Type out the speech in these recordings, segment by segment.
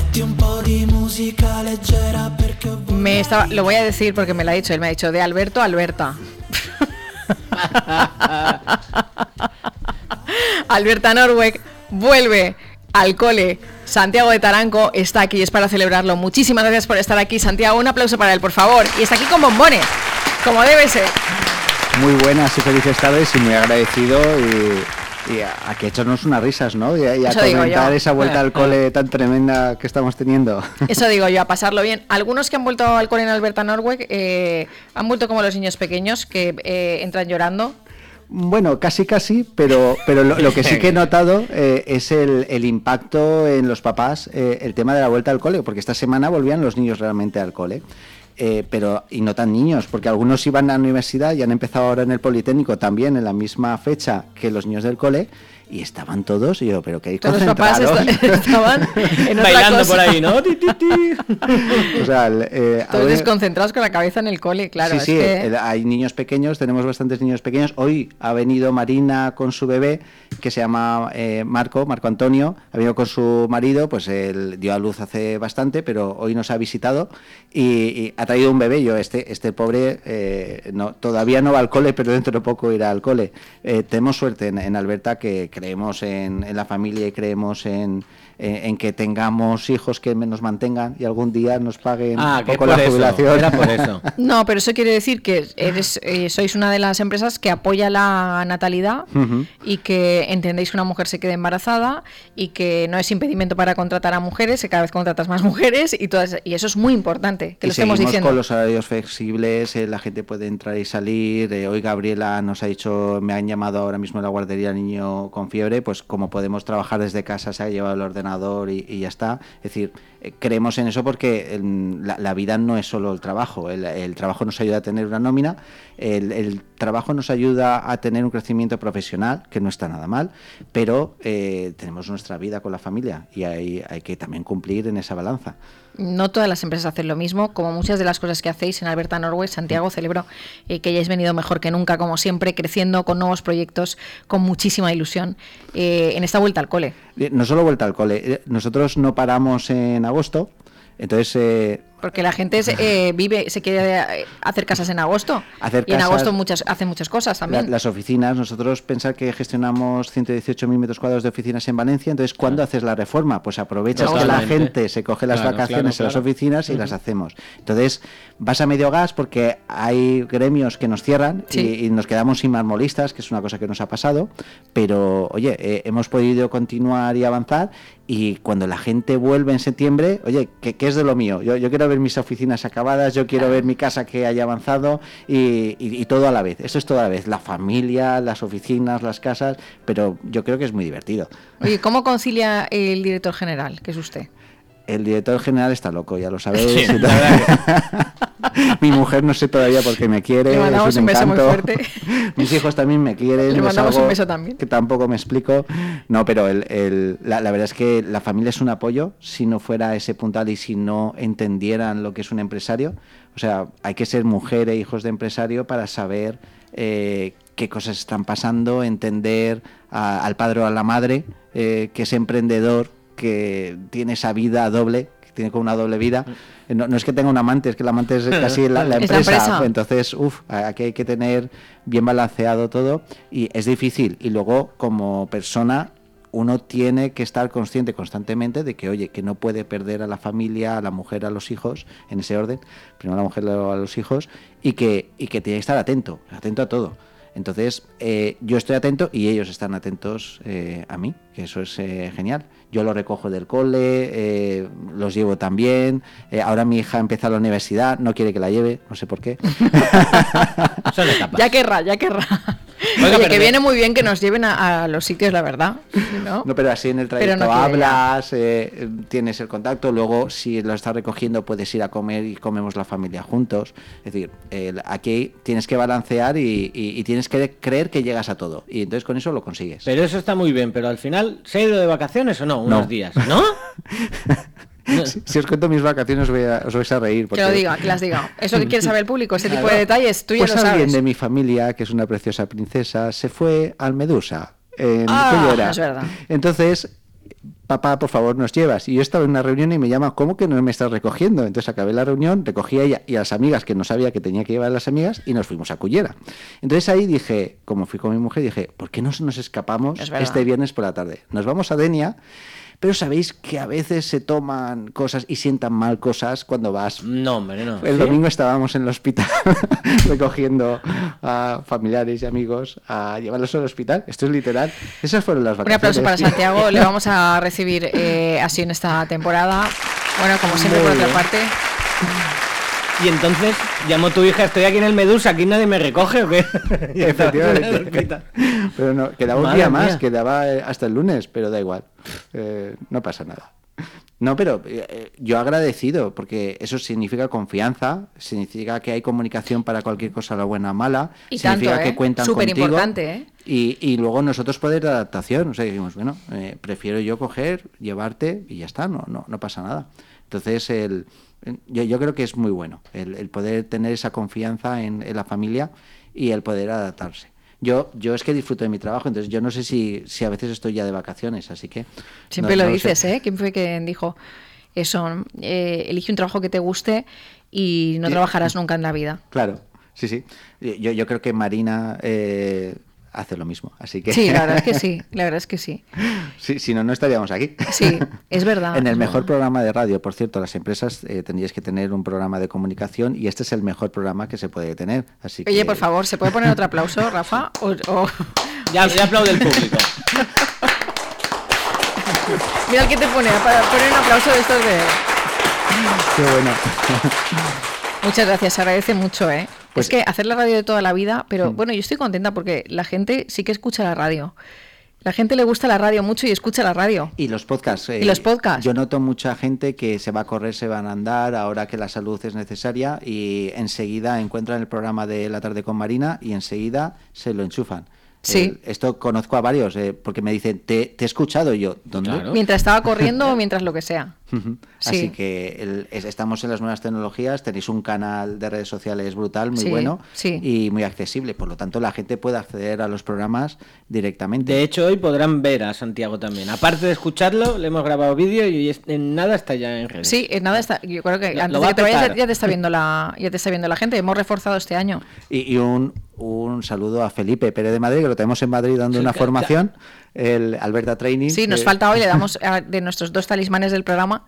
Metti un po' di musica leggera perché Lo voy a decir porque me lo ha dicho, él me ha dicho de Alberto a Alberta. Alberta Norweg vuelve al cole. Santiago de Taranco está aquí, es para celebrarlo. Muchísimas gracias por estar aquí, Santiago. Un aplauso para él, por favor. Y está aquí con bombones, como debe ser. Muy buenas y felices tardes y muy agradecido y a que echarnos unas risas, ¿no? Y a comentar esa vuelta al cole tan tremenda que estamos teniendo. Eso digo yo, a pasarlo bien. Algunos que han vuelto al cole en Alberta Norweg han vuelto como los niños pequeños que entran llorando. Bueno, casi, pero lo que sí que he notado es el impacto en los papás, el tema de la vuelta al cole, porque esta semana volvían los niños realmente al cole. Y no tan niños, porque algunos iban a la universidad y han empezado ahora en el Politécnico también en la misma fecha que los niños del cole, y estaban todos, y yo, pero que hay todos los papás estaban en bailando otra cosa. por ahí, ¿no? O sea, todos desconcentrados con la cabeza en el cole, claro. Sí, hay niños pequeños, tenemos bastantes niños pequeños. Hoy ha venido Marina con su bebé, que se llama Marco Antonio, ha venido con su marido, pues él dio a luz hace bastante, pero hoy nos ha visitado y ha traído un bebé. Yo, este pobre, todavía no va al cole, pero dentro de poco irá al cole. Tenemos suerte en Alberta, que creemos en la familia y creemos en que tengamos hijos que nos mantengan y algún día nos paguen un poco la jubilación. Era por eso. No, pero eso quiere decir que sois una de las empresas que apoya la natalidad y que entendéis que una mujer se quede embarazada y que no es impedimento para contratar a mujeres, que cada vez contratas más mujeres y eso es muy importante, que lo estemos diciendo. Con los horarios flexibles, la gente puede entrar y salir. Hoy Gabriela nos ha dicho, me han llamado ahora mismo en la guardería niño con fiebre, pues como podemos trabajar desde casa, se ha llevado el ordenador y ya está. Es decir, creemos en eso porque la vida no es solo el trabajo. El trabajo nos ayuda a tener una nómina, el trabajo nos ayuda a tener un crecimiento profesional, que no está nada mal, pero tenemos nuestra vida con la familia y hay que también cumplir en esa balanza. No todas las empresas hacen lo mismo, como muchas de las cosas que hacéis en Alberta Norweg. Santiago, celebro que hayáis venido mejor que nunca, como siempre, creciendo con nuevos proyectos, con muchísima ilusión en esta vuelta al cole. No solo vuelta al cole, nosotros no paramos en agosto, entonces... Porque la gente se quiere hacer casas en agosto. Y en agosto hacen muchas cosas también. Las oficinas, nosotros pensar que gestionamos 118.000 metros cuadrados de oficinas en Valencia, entonces ¿cuándo haces la reforma? Pues aprovechas que la gente se coge las vacaciones en las oficinas y las hacemos. Entonces vas a medio gas porque hay gremios que nos cierran y nos quedamos sin marmolistas, que es una cosa que nos ha pasado, pero oye, hemos podido continuar y avanzar, y cuando la gente vuelve en septiembre, oye, ¿qué es de lo mío? Yo quiero ver mis oficinas acabadas, yo quiero ver mi casa que haya avanzado y todo a la vez. Esto es todo a la vez, la familia, las oficinas, las casas, pero yo creo que es muy divertido. Oye, ¿cómo concilia el director general, que es usted? El director general está loco, ya lo sabéis. Sí, mi mujer no sé todavía por qué me quiere. Le mandamos un beso muy fuerte. Mis hijos también me quieren. Le mandamos un beso también. Que tampoco me explico. No, pero la verdad es que la familia es un apoyo. Si no fuera ese puntal y si no entendieran lo que es un empresario, o sea, hay que ser mujer e hijos de empresario para saber qué cosas están pasando, entender al padre o a la madre que es emprendedor, que tiene esa vida doble, que tiene como una doble vida. No es que tenga un amante, es que el amante es casi la empresa. Entonces, aquí hay que tener bien balanceado todo y es difícil. Y luego, como persona, uno tiene que estar consciente constantemente de que, oye, que no puede perder a la familia, a la mujer, a los hijos, en ese orden, primero a la mujer, luego a los hijos, y que tiene que estar atento a todo. Entonces, yo estoy atento y ellos están atentos a mí, que eso es genial. Yo los recojo del cole, los llevo también. Ahora mi hija empieza la universidad, no quiere que la lleve, no sé por qué. Son etapas. Ya querrá. Oye, que viene muy bien que nos lleven a los sitios, la verdad. No, pero así en el trayecto hablas, tienes el contacto, luego si lo estás recogiendo puedes ir a comer y comemos la familia juntos. Es decir, aquí tienes que balancear y tienes que creer que llegas a todo. Y entonces con eso lo consigues. Pero eso está muy bien, pero al final, ¿se ha ido de vacaciones o no? Unos días, ¿no? Si os cuento mis vacaciones os vais a reír. Porque... Que las diga. Eso que quiere saber el público, ese tipo de detalles, tú ya pues lo sabes. Alguien de mi familia, que es una preciosa princesa, se fue al Medusa. Es verdad. Entonces, papá, por favor, nos llevas. Y yo estaba en una reunión y me llama, ¿cómo que no me estás recogiendo? Entonces acabé la reunión, recogí a ella y a las amigas, que no sabía que tenía que llevar a las amigas, y nos fuimos a Cullera. Entonces ahí dije, como fui con mi mujer, dije, ¿por qué no nos escapamos este viernes por la tarde? Nos vamos a Denia, pero sabéis que a veces se toman cosas y sientan mal cosas cuando vas. No, hombre, no. El domingo estábamos en el hospital recogiendo a familiares y amigos a llevarlos al hospital. Esto es literal. Esas fueron las vacaciones. Un aplauso para Santiago. Le vamos a recibir así en esta temporada. Bueno, como siempre, por otra parte. Y entonces llamó tu hija, estoy aquí en el Medusa, ¿aquí nadie me recoge o qué? Efectivamente. Pero no, quedaba un día más, quedaba hasta el lunes, pero da igual. No pasa nada. No, pero yo agradecido, porque eso significa confianza, significa que hay comunicación para cualquier cosa, la buena o mala, y significa tanto, que cuentan súper contigo. Importante, y luego nosotros poder de adaptación, o sea, dijimos, bueno, prefiero yo coger, llevarte y ya está, no pasa nada. Entonces, yo creo que es muy bueno el poder tener esa confianza en la familia y el poder adaptarse. Yo es que disfruto de mi trabajo, entonces yo no sé si a veces estoy ya de vacaciones, así que... Siempre lo dices, ¿eh? ¿Quién fue quien dijo eso? Elige un trabajo que te guste y no trabajarás nunca en la vida. Claro, sí. Yo creo que Marina... hace lo mismo, así que... Sí, la verdad es que sí. Sí, si no estaríamos aquí. Sí, es verdad. En el mejor programa de radio, por cierto, las empresas tendríais que tener un programa de comunicación y este es el mejor programa que se puede tener. Así Oye, que... por favor, ¿se puede poner otro aplauso, Rafa? Ya aplaude el público. Mira el que te pone, para poner un aplauso de estos de... Qué bueno. Muchas gracias, se agradece mucho, ¿eh? Pues, es que hacer la radio de toda la vida, pero bueno, yo estoy contenta porque la gente sí que escucha la radio. La gente le gusta la radio mucho y escucha la radio. Y los podcasts. Y los podcasts. Yo noto mucha gente que se va a correr, se van a andar, ahora que la salud es necesaria, y enseguida encuentran el programa de La Tarde con Marina y enseguida se lo enchufan. Sí. Esto conozco a varios, porque me dicen, te he escuchado, y yo, ¿dónde? Claro. Mientras estaba corriendo o mientras lo que sea. Sí. Así que estamos en las nuevas tecnologías, tenéis un canal de redes sociales brutal, muy Sí, bueno sí. y muy accesible, por lo tanto la gente puede acceder a los programas directamente. De hecho, hoy podrán ver a Santiago también. Aparte de escucharlo, le hemos grabado vídeo y en nada está ya en redes. Sí, en nada está. Yo creo que antes Lo de va que te a vayas petar. ya te está viendo la gente. Hemos reforzado este año. Y un saludo a Felipe Pérez de Madrid, que lo tenemos en Madrid dando una formación, el Alberta Training. Sí, nos falta hoy, le damos de nuestros 2 talismanes del programa,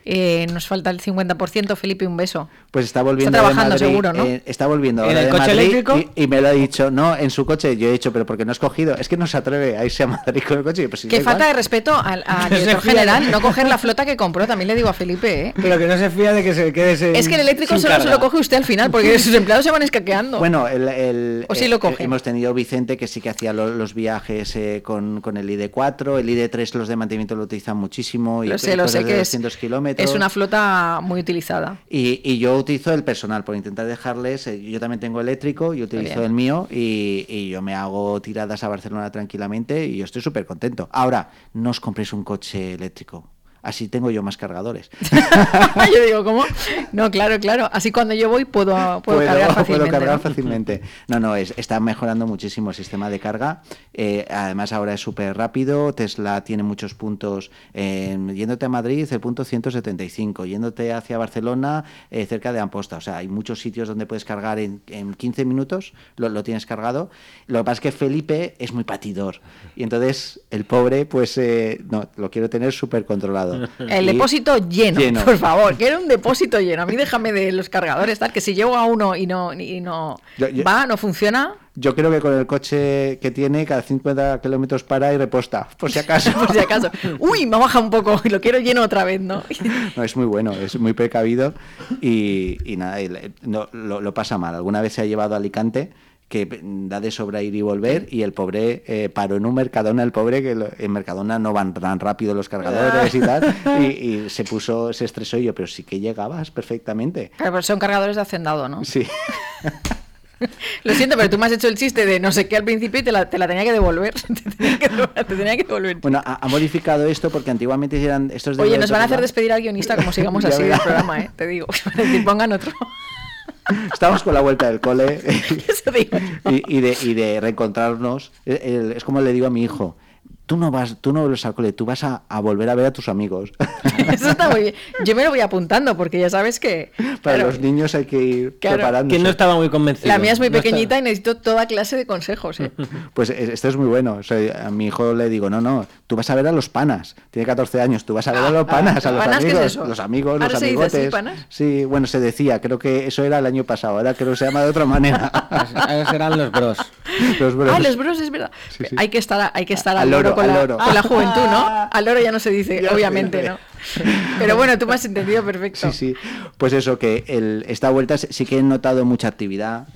nos falta el 50%. Felipe, un beso. Pues está volviendo está trabajando de Madrid, seguro, ¿no? Está volviendo ¿En ahora el de coche Madrid eléctrico? y me lo ha dicho, no, en su coche. Yo he dicho, pero porque no has cogido, es que no se atreve a irse a Madrid con el coche. Pues, si Qué da falta igual. de respeto al No se director fía general, de- no coger la flota que compró, también le digo a Felipe, ¿eh? Pero que no se fía de que se quede sin, Es que el eléctrico sin solo se carga. lo coge usted al final, porque sus empleados se van escaqueando. Bueno, ¿O sí lo coge? hemos tenido Vicente, que sí que hacía los viajes con el ID4, el ID3 los de mantenimiento lo utilizan muchísimo, y lo sé cosas de que 200 kilómetros. es una flota muy utilizada. Y yo utilizo el personal por intentar dejarles, yo también tengo eléctrico, yo utilizo bien. el mío y yo me hago tiradas a Barcelona tranquilamente y yo estoy súper contento. Ahora, no os compréis un coche eléctrico. Así tengo yo más cargadores. Yo digo, ¿cómo? No, claro. Así cuando yo voy puedo cargar fácilmente. Puedo cargar ¿no? fácilmente. No, está mejorando muchísimo el sistema de carga. Además, ahora es súper rápido. Tesla tiene muchos puntos. Yéndote a Madrid, el punto 175. Yéndote hacia Barcelona, cerca de Amposta. O sea, hay muchos sitios donde puedes cargar en 15 minutos. Lo tienes cargado. Lo que pasa es que Felipe es muy patidor. Y entonces, el pobre, pues, no, lo quiero tener súper controlado. El Y- depósito lleno, por favor, quiero un depósito lleno. A mí déjame de los cargadores, tal, que si llego a uno y no Yo- va, no funciona, Yo creo que con el coche que tiene, cada 50 kilómetros para y reposta, por si acaso. por si acaso. Uy, me baja un poco y lo quiero lleno otra vez, ¿no? No, es muy bueno, es muy precavido y nada, lo pasa mal. Alguna vez se ha llevado a Alicante, que da de sobra ir y volver, y el pobre paró en un Mercadona, el pobre, que en Mercadona no van tan rápido los cargadores y tal, y se estresó, y yo, pero sí que llegabas perfectamente. Claro, pero son cargadores de hacendado, ¿no? Sí. Lo siento, pero tú me has hecho el chiste de no sé qué al principio y te la tenía que devolver. Te tenía que devolver. Bueno, ha modificado esto porque antiguamente eran estos de... Oye, nos van a hacer despedir al guionista como sigamos Ya así del verás. programa, te digo. Que pongan otro. Estamos con la vuelta del cole. Eso digo yo. y de reencontrarnos. Es como le digo a mi hijo, tú no vuelves al cole, tú vas a volver a ver a tus amigos. Eso está muy bien. Yo me lo voy apuntando porque ya sabes que... Para los niños hay que ir preparándose. Que no estaba muy convencido. La mía es muy pequeñita y necesito toda clase de consejos. Pues esto es muy bueno. O sea, a mi hijo le digo, no, tú vas a ver a los panas. Tiene 14 años, tú vas a ver a los panas, a los ¿panas amigos. qué es eso? Los amigos, ¿Ahora los se dice amigotes. así, panas? Sí, bueno, se decía, creo que eso era el año pasado, ahora creo que se llama de otra manera. Ahora serán los bros. Los bros. Ah, los bros, es verdad. Sí. Hay que estar al Al loro loro, con al la loro. juventud, ¿no? Al loro ya no se dice, Ya obviamente, sé. ¿no? Pero bueno, tú me has entendido perfecto. Sí. Pues eso, que esta vuelta sí que he notado mucha actividad.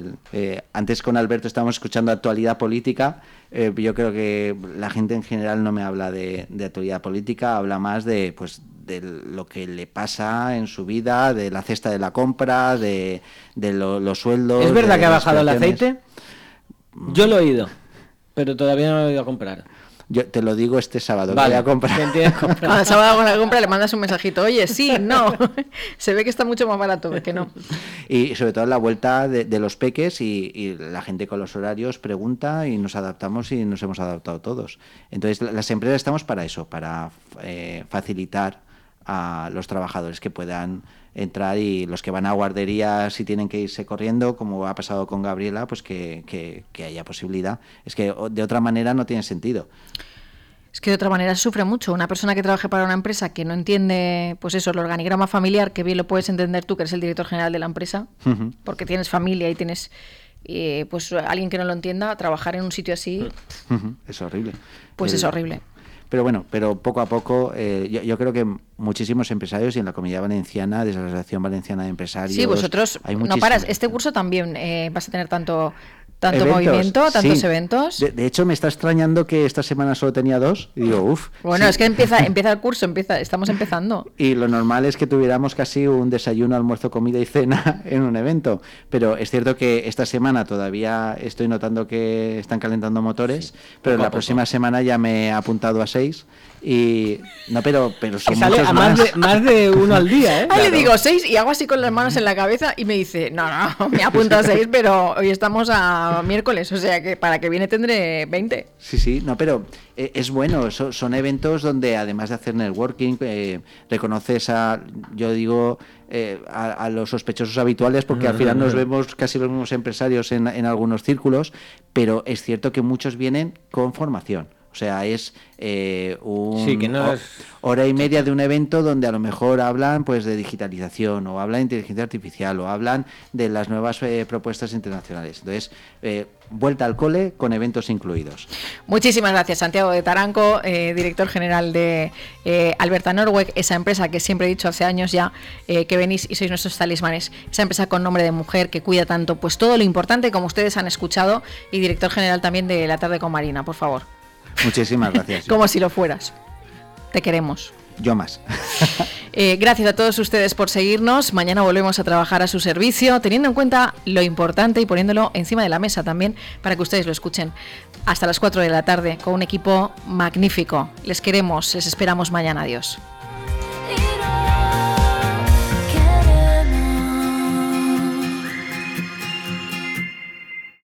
Antes con Alberto estábamos escuchando actualidad política. Yo creo que la gente en general no me habla de actualidad política, habla más de lo que le pasa en su vida, de la cesta de la compra, de los sueldos. ¿Es verdad de que ha las bajado el pensiones. aceite? Yo lo he oído, pero todavía no lo he ido a comprar. Yo te lo digo este sábado, Vale, que voy a comprar. ¿quién tiene que comprar? Cada sábado con la compra le mandas un mensajito, oye, sí, no. Se ve que está mucho más barato, que no. Y sobre todo la vuelta de los peques y la gente con los horarios pregunta y nos adaptamos y nos hemos adaptado todos. Entonces las empresas estamos para eso, para facilitar a los trabajadores que puedan entrar, y los que van a guarderías si tienen que irse corriendo, como ha pasado con Gabriela, pues que haya posibilidad. Es que de otra manera no tiene sentido. Es que de otra manera se sufre mucho. Una persona que trabaje para una empresa que no entiende, pues eso, el organigrama familiar, que bien lo puedes entender tú, que eres el director general de la empresa, porque tienes familia y tienes pues alguien que no lo entienda, trabajar en un sitio así, Es horrible. pues es horrible. Pero bueno, poco a poco, yo creo que muchísimos empresarios, y en la Comunidad Valenciana, desde la Asociación Valenciana de Empresarios... Sí, vosotros hay no paras. muchísimo. Este curso también vas a tener tanto Eventos, movimiento, tantos sí. eventos. De hecho, me está extrañando que esta semana solo tenía 2, y digo, uff. Bueno, sí. es que empieza el curso, estamos empezando. Y lo normal es que tuviéramos casi un desayuno, almuerzo, comida y cena en un evento. Pero es cierto que esta semana todavía estoy notando que están calentando motores, pero en la próxima semana ya me he apuntado a 6. Y no, pero son Que sale muchos a más. más de uno al día, ¿eh? Ah, Claro. le digo 6 y hago así con las manos en la cabeza y me dice, no, me apunto a 6, pero hoy estamos a miércoles, o sea que para que viene tendré 20. Sí, no, pero es bueno, son eventos donde además de hacer networking, reconoces a los sospechosos habituales, porque al final nos vemos casi los mismos empresarios en algunos círculos, pero es cierto que muchos vienen con formación. O sea, es hora y media de un evento donde a lo mejor hablan pues de digitalización, o hablan de inteligencia artificial, o hablan de las nuevas propuestas internacionales. Entonces, vuelta al cole con eventos incluidos. Muchísimas gracias, Santiago de Taranco, director general de Alberta Norweg, esa empresa que siempre he dicho hace años ya que venís y sois nuestros talismanes, esa empresa con nombre de mujer que cuida tanto pues todo lo importante, como ustedes han escuchado, y director general también de La Tarde con Marina, por favor. Muchísimas gracias. Como si lo fueras. Te queremos. Yo más. Gracias a todos ustedes por seguirnos. Mañana volvemos a trabajar a su servicio, teniendo en cuenta lo importante y poniéndolo encima de la mesa también para que ustedes lo escuchen. Hasta las 4 de la tarde con un equipo magnífico. Les queremos, les esperamos mañana. Adiós.